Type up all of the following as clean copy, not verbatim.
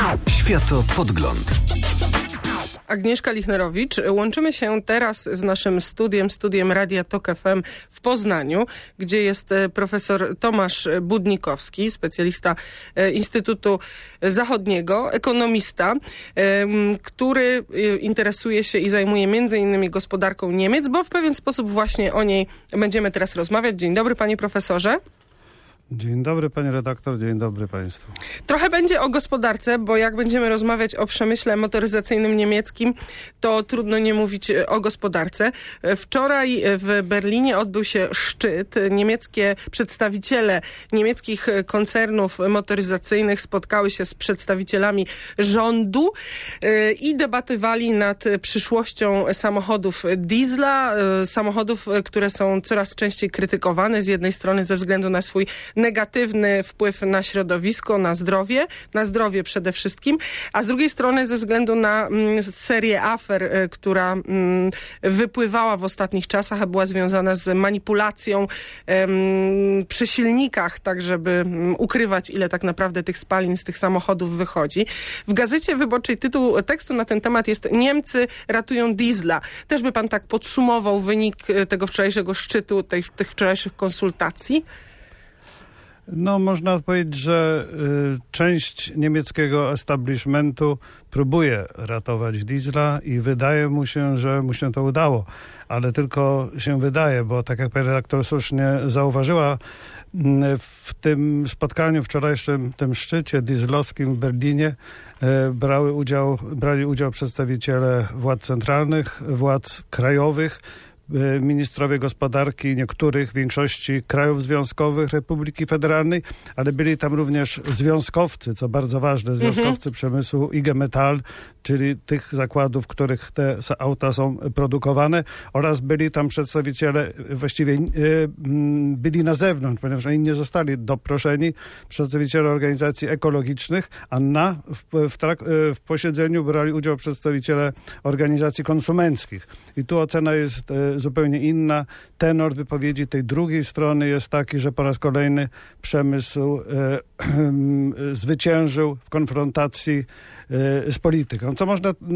Światopodgląd. Agnieszka Lichnerowicz. Łączymy się teraz z naszym studiem Radia Tok FM w Poznaniu, gdzie jest profesor Tomasz Budnikowski, specjalista Instytutu Zachodniego, ekonomista, który interesuje się i zajmuje między innymi gospodarką Niemiec, bo w pewien sposób właśnie o niej będziemy teraz rozmawiać. Dzień dobry, panie profesorze. Dzień dobry, pani redaktor, dzień dobry państwu. Trochę będzie o gospodarce, bo jak będziemy rozmawiać o przemyśle motoryzacyjnym niemieckim, to trudno nie mówić o gospodarce. Wczoraj w Berlinie odbył się szczyt. Niemieckie przedstawiciele niemieckich koncernów motoryzacyjnych spotkały się z przedstawicielami rządu i debatowali nad przyszłością samochodów diesla, samochodów, które są coraz częściej krytykowane z jednej strony ze względu na swój negatywny wpływ na środowisko, na zdrowie przede wszystkim, a z drugiej strony ze względu na serię afer, która wypływała w ostatnich czasach, a była związana z manipulacją przy silnikach, tak żeby ukrywać, ile tak naprawdę tych spalin z tych samochodów wychodzi. W Gazecie Wyborczej tytuł tekstu na ten temat jest "Niemcy ratują diesla". Też by pan tak podsumował wynik tego wczorajszego szczytu, tych wczorajszych konsultacji? No, można powiedzieć, że część niemieckiego establishmentu próbuje ratować diesla i wydaje mu się, że mu się to udało. Ale tylko się wydaje, bo tak jak pani redaktor słusznie zauważyła, w tym spotkaniu wczorajszym, tym szczycie dieslowskim w Berlinie brali udział przedstawiciele władz centralnych, władz krajowych, ministrowie gospodarki większości krajów związkowych Republiki Federalnej, ale byli tam również związkowcy, co bardzo ważne, związkowcy przemysłu IG Metall, czyli tych zakładów, w których te auta są produkowane, oraz byli tam przedstawiciele, właściwie byli na zewnątrz, ponieważ oni nie zostali doproszeni, przedstawiciele organizacji ekologicznych, a w posiedzeniu brali udział przedstawiciele organizacji konsumenckich. I tu ocena jest zupełnie inna. Tenor wypowiedzi tej drugiej strony jest taki, że po raz kolejny przemysł zwyciężył w konfrontacji z polityką. Co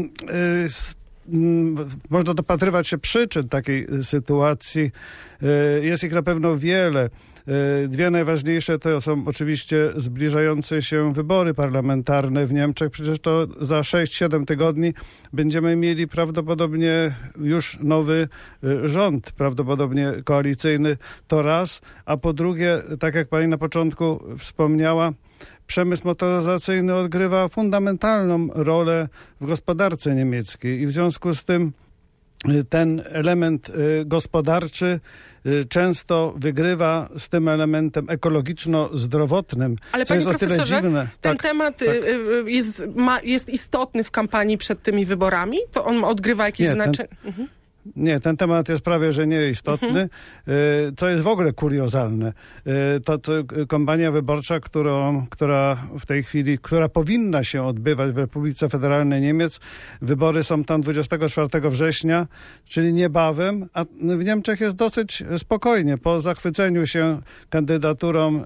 można dopatrywać się przyczyn takiej sytuacji. Jest ich na pewno wiele. Dwie najważniejsze to są oczywiście zbliżające się wybory parlamentarne w Niemczech. Przecież to za 6-7 tygodni będziemy mieli prawdopodobnie już nowy rząd, prawdopodobnie koalicyjny, to raz. A po drugie, tak jak pani na początku wspomniała, przemysł motoryzacyjny odgrywa fundamentalną rolę w gospodarce niemieckiej i w związku z tym ten element gospodarczy często wygrywa z tym elementem ekologiczno-zdrowotnym. Ale panie profesorze, ten temat jest istotny w kampanii przed tymi wyborami? To on odgrywa jakieś znaczenie? Nie, ten temat jest prawie, że nieistotny, co jest w ogóle kuriozalne. To kampania wyborcza, która w tej chwili, która powinna się odbywać w Republice Federalnej Niemiec, wybory są tam 24 września, czyli niebawem, a w Niemczech jest dosyć spokojnie. Po zachwyceniu się kandydaturą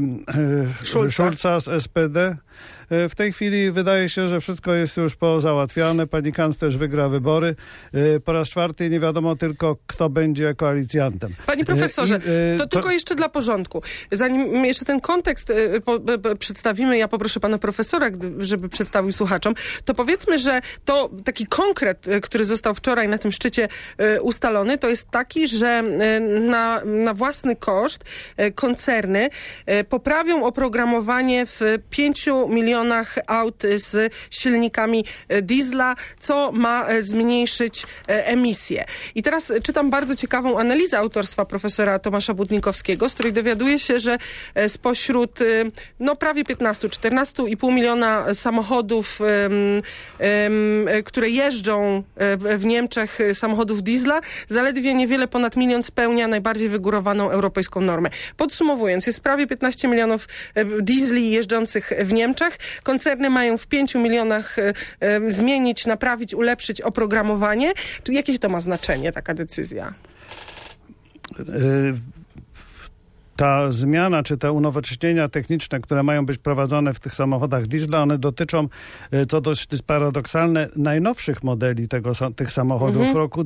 Schulza z SPD, w tej chwili wydaje się, że wszystko jest już pozałatwiane. Pani kanclerz wygra wybory. Po raz czwarty nie wiadomo tylko, kto będzie koalicjantem. Panie profesorze, to tylko jeszcze dla porządku. Zanim jeszcze ten kontekst przedstawimy, ja poproszę pana profesora, żeby przedstawił słuchaczom, to powiedzmy, że to taki konkret, który został wczoraj na tym szczycie ustalony, to jest taki, że na własny koszt koncerny poprawią oprogramowanie w 5 milionach aut z silnikami diesla, co ma zmniejszyć emisje. I teraz czytam bardzo ciekawą analizę autorstwa profesora Tomasza Budnikowskiego, z której dowiaduje się, że spośród prawie 14,5 miliona samochodów, które jeżdżą w Niemczech, samochodów diesla, zaledwie niewiele ponad 1 milion spełnia najbardziej wygórowaną europejską normę. Podsumowując, jest prawie 15 milionów diesli jeżdżących w Niemczech. Koncerny mają w 5 milionach zmienić, naprawić, ulepszyć oprogramowanie. Czy jakieś to ma znaczenie, taka decyzja? ta zmiana, czy te unowocześnienia techniczne, które mają być prowadzone w tych samochodach diesla, one dotyczą, co dość paradoksalne, najnowszych modeli tych samochodów w roku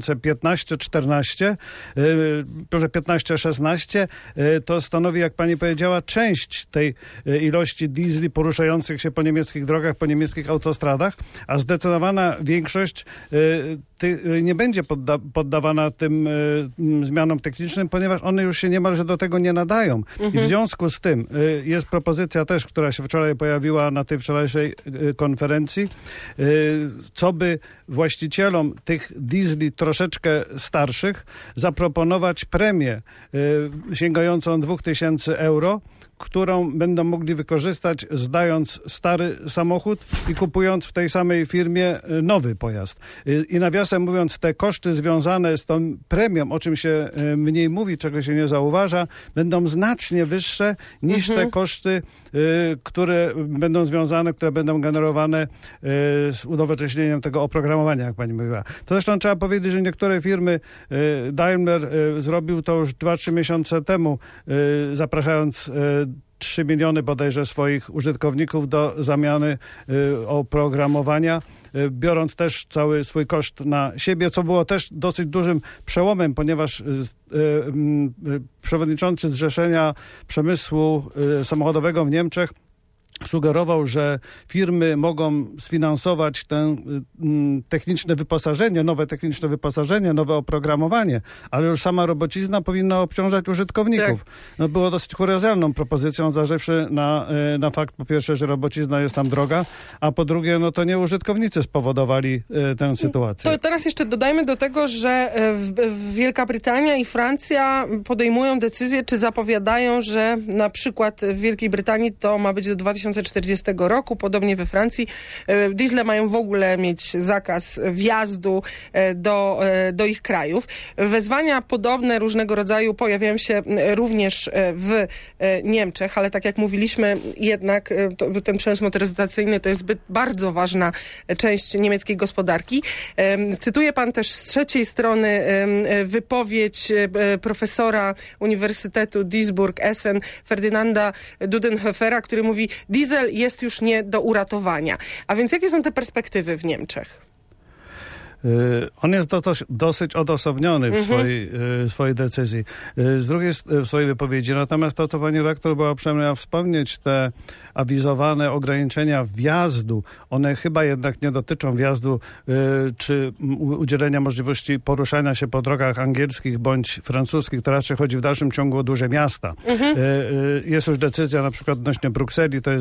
2015-14, może 15-16, to stanowi, jak pani powiedziała, część tej ilości diesli poruszających się po niemieckich drogach, po niemieckich autostradach, a zdecydowana większość nie będzie poddawana tym zmianom technicznym, ponieważ one już się niemalże do tego nie nadają. I w związku z tym jest propozycja też, która się wczoraj pojawiła na tej wczorajszej konferencji, co by właścicielom tych diesli troszeczkę starszych zaproponować premię sięgającą 2000 euro, którą będą mogli wykorzystać, zdając stary samochód i kupując w tej samej firmie nowy pojazd. I nawiasem mówiąc, te koszty związane z tą premią, o czym się mniej mówi, czego się nie zauważa, będą znacznie wyższe niż te koszty, które będą związane, które będą generowane z unowocześnieniem tego oprogramowania, jak pani mówiła. To zresztą trzeba powiedzieć, że niektóre firmy, Daimler zrobił to już 2-3 miesiące temu, zapraszając 3 miliony bodajże swoich użytkowników do zamiany oprogramowania, biorąc też cały swój koszt na siebie, co było też dosyć dużym przełomem, ponieważ przewodniczący Zrzeszenia Przemysłu Samochodowego w Niemczech sugerował, że firmy mogą sfinansować techniczne wyposażenie, nowe oprogramowanie, ale już sama robocizna powinna obciążać użytkowników. Tak. No, było dosyć kuriozalną propozycją, zważywszy na fakt, po pierwsze, że robocizna jest tam droga, a po drugie, no to nie użytkownicy spowodowali tę sytuację. To teraz jeszcze dodajmy do tego, że Wielka Brytania i Francja podejmują decyzję, czy zapowiadają, że na przykład w Wielkiej Brytanii to ma być do 2040 roku, podobnie we Francji. Diesle mają w ogóle mieć zakaz wjazdu do ich krajów. Wezwania podobne różnego rodzaju pojawiają się również w Niemczech, ale tak jak mówiliśmy, jednak ten przemysł motoryzacyjny to jest bardzo ważna część niemieckiej gospodarki. Cytuje pan też z trzeciej strony wypowiedź profesora Uniwersytetu Duisburg-Essen Ferdynanda Dudenhofera, który mówi: diesel jest już nie do uratowania. A więc jakie są te perspektywy w Niemczech? On jest dosyć odosobniony w swojej decyzji. Z drugiej w swojej wypowiedzi. Natomiast to, co pani rektor była uprzejma wspomnieć, te awizowane ograniczenia wjazdu, one chyba jednak nie dotyczą wjazdu czy udzielenia możliwości poruszania się po drogach angielskich bądź francuskich. To raczej chodzi w dalszym ciągu o duże miasta. Jest już decyzja na przykład odnośnie Brukseli, to jest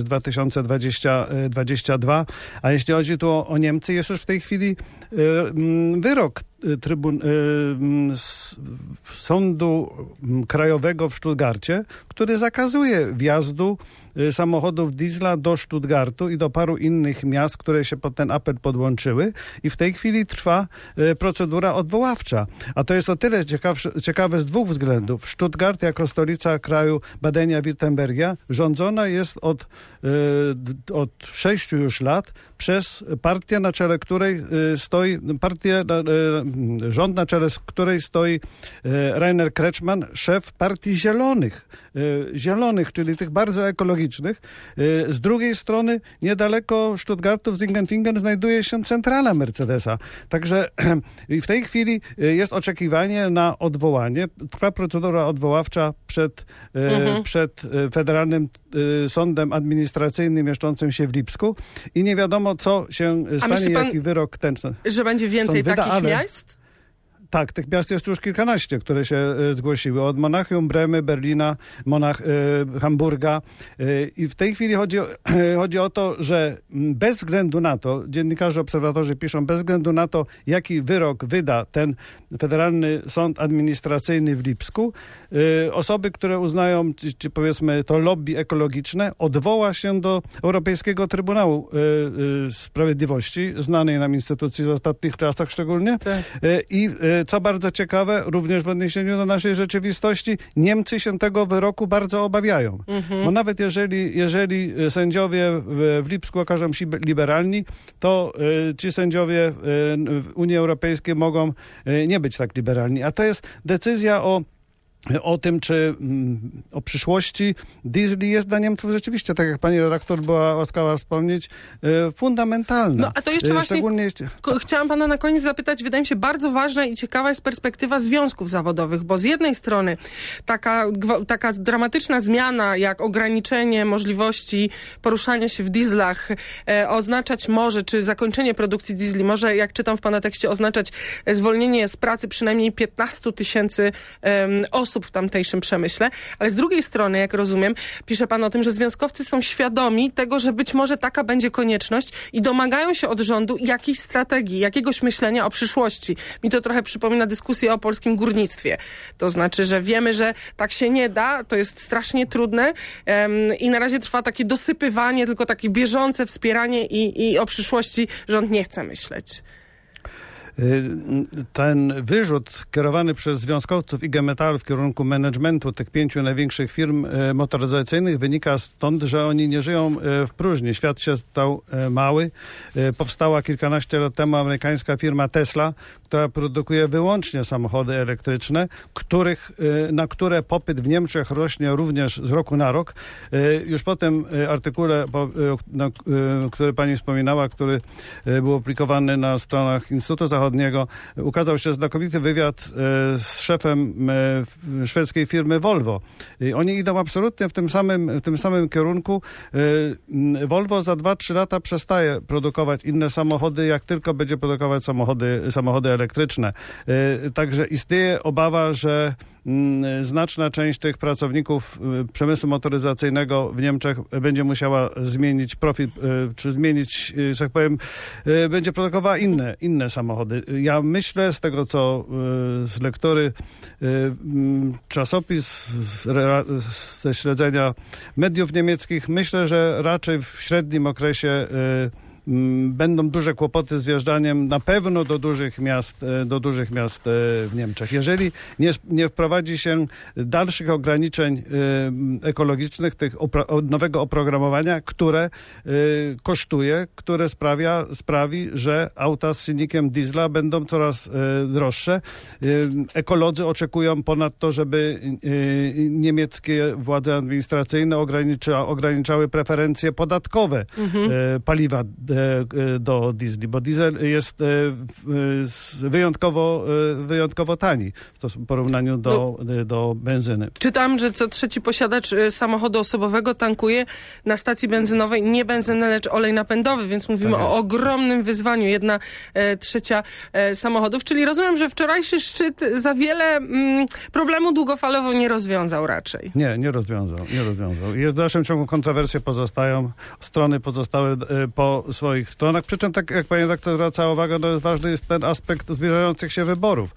2022, a jeśli chodzi tu o Niemcy, jest już w tej chwili wyrok Sądu Krajowego w Stuttgarcie, który zakazuje wjazdu samochodów diesla do Stuttgartu i do paru innych miast, które się pod ten apel podłączyły, i w tej chwili trwa procedura odwoławcza. A to jest o tyle ciekawe z dwóch względów. Stuttgart jako stolica kraju Badenia-Wirtembergia rządzona jest od 6 już lat przez partię, na czele której stoi rząd, na czele z której stoi Rainer Kretschmann, szef partii Zielonych, czyli tych bardzo ekologicznych. Z drugiej strony, niedaleko Stuttgartu w Sindelfingen znajduje się centrala Mercedesa. Także w tej chwili jest oczekiwanie na odwołanie. Trwa procedura odwoławcza przed Federalnym Sądem Administracyjnym mieszczącym się w Lipsku i nie wiadomo, co się stanie, jaki wyrok ten że będzie więcej takich miast? Tak, tych miast jest już kilkanaście, które się zgłosiły. Od Monachium, Bremy, Berlina, Hamburga. I w tej chwili chodzi o to, że bez względu na to, dziennikarze, obserwatorzy piszą, bez względu na to, jaki wyrok wyda ten Federalny Sąd Administracyjny w Lipsku, osoby, które uznają, czy powiedzmy to lobby ekologiczne, odwoła się do Europejskiego Trybunału Sprawiedliwości, znanej nam instytucji w ostatnich czasach szczególnie. Tak. I co bardzo ciekawe, również w odniesieniu do naszej rzeczywistości, Niemcy się tego wyroku bardzo obawiają. Bo nawet jeżeli sędziowie w Lipsku okażą się liberalni, to ci sędziowie w Unii Europejskiej mogą nie być tak liberalni. A to jest decyzja o o tym, czy o przyszłości diesli jest dla Niemców rzeczywiście, tak jak pani redaktor była łaskawa wspomnieć, fundamentalna. No a to jeszcze właśnie chciałam pana na koniec zapytać, wydaje mi się bardzo ważna i ciekawa jest perspektywa związków zawodowych, bo z jednej strony taka dramatyczna zmiana, jak ograniczenie możliwości poruszania się w dieslach oznaczać może, czy zakończenie produkcji diesli może, jak czytam w pana tekście, oznaczać zwolnienie z pracy przynajmniej 15 000 osób w tamtejszym przemyśle, ale z drugiej strony, jak rozumiem, pisze pan o tym, że związkowcy są świadomi tego, że być może taka będzie konieczność i domagają się od rządu jakiejś strategii, jakiegoś myślenia o przyszłości. Mi to trochę przypomina dyskusję o polskim górnictwie. To znaczy, że wiemy, że tak się nie da, to jest strasznie trudne i na razie trwa takie dosypywanie, tylko takie bieżące wspieranie i o przyszłości rząd nie chce myśleć. Ten wyrzut kierowany przez związkowców IG Metall w kierunku managementu tych 5 największych firm motoryzacyjnych wynika stąd, że oni nie żyją w próżni. Świat się stał mały. Powstała kilkanaście lat temu amerykańska firma Tesla, która produkuje wyłącznie samochody elektryczne, na które popyt w Niemczech rośnie również z roku na rok. Już po tym artykule, który pani wspominała, który był opublikowany na stronach Instytutu Zachodniego, ukazał się znakomity wywiad z szefem szwedzkiej firmy Volvo. I oni idą absolutnie w tym samym kierunku. Volvo za 2-3 lata przestaje produkować inne samochody, jak tylko będzie produkować samochody elektryczne. Także istnieje obawa, że znaczna część tych pracowników przemysłu motoryzacyjnego w Niemczech będzie musiała zmienić profil, czy zmienić, że tak powiem, będzie produkowała inne samochody. Ja myślę, z tego co z lektury czasopis, ze śledzenia mediów niemieckich, myślę, że raczej w średnim okresie będą duże kłopoty z wjeżdżaniem na pewno do dużych miast w Niemczech. Jeżeli nie wprowadzi się dalszych ograniczeń ekologicznych, nowego oprogramowania, które kosztuje, które sprawi, że auta z silnikiem diesla będą coraz droższe. Ekolodzy oczekują ponadto, żeby niemieckie władze administracyjne ograniczały preferencje podatkowe paliwa do diesli, bo diesel jest wyjątkowo tani w porównaniu do benzyny. Czytam, że co trzeci posiadacz samochodu osobowego tankuje na stacji benzynowej nie benzynę, lecz olej napędowy, więc mówimy o ogromnym wyzwaniu. 1/3 samochodów, czyli rozumiem, że wczorajszy szczyt za wiele problemu długofalowo nie rozwiązał raczej. Nie rozwiązał. I w dalszym ciągu kontrowersje pozostają. Strony pozostały po swoich stronach. Przy czym, tak jak pani redaktor zwraca uwagę, ważny jest ten aspekt zbliżających się wyborów.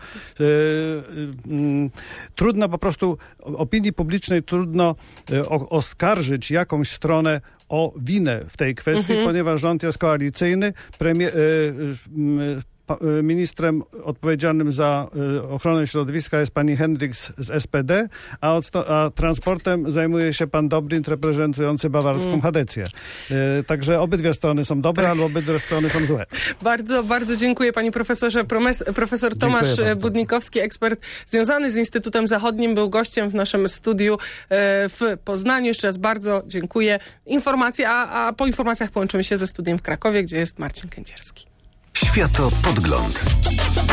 Trudno po prostu, opinii publicznej trudno oskarżyć jakąś stronę o winę w tej kwestii, ponieważ rząd jest koalicyjny. Ministrem odpowiedzialnym za ochronę środowiska jest pani Hendricks z SPD, a transportem zajmuje się pan Dobrindt reprezentujący bawarską Hadecję. Także obydwie strony są dobre, ale obydwie strony są złe. Bardzo, bardzo dziękuję panie profesorze. Profesor Tomasz Budnikowski, ekspert związany z Instytutem Zachodnim, był gościem w naszym studiu w Poznaniu. Jeszcze raz bardzo dziękuję. Informacje, a po informacjach połączymy się ze studiem w Krakowie, gdzie jest Marcin Kędzierski. Światopodgląd.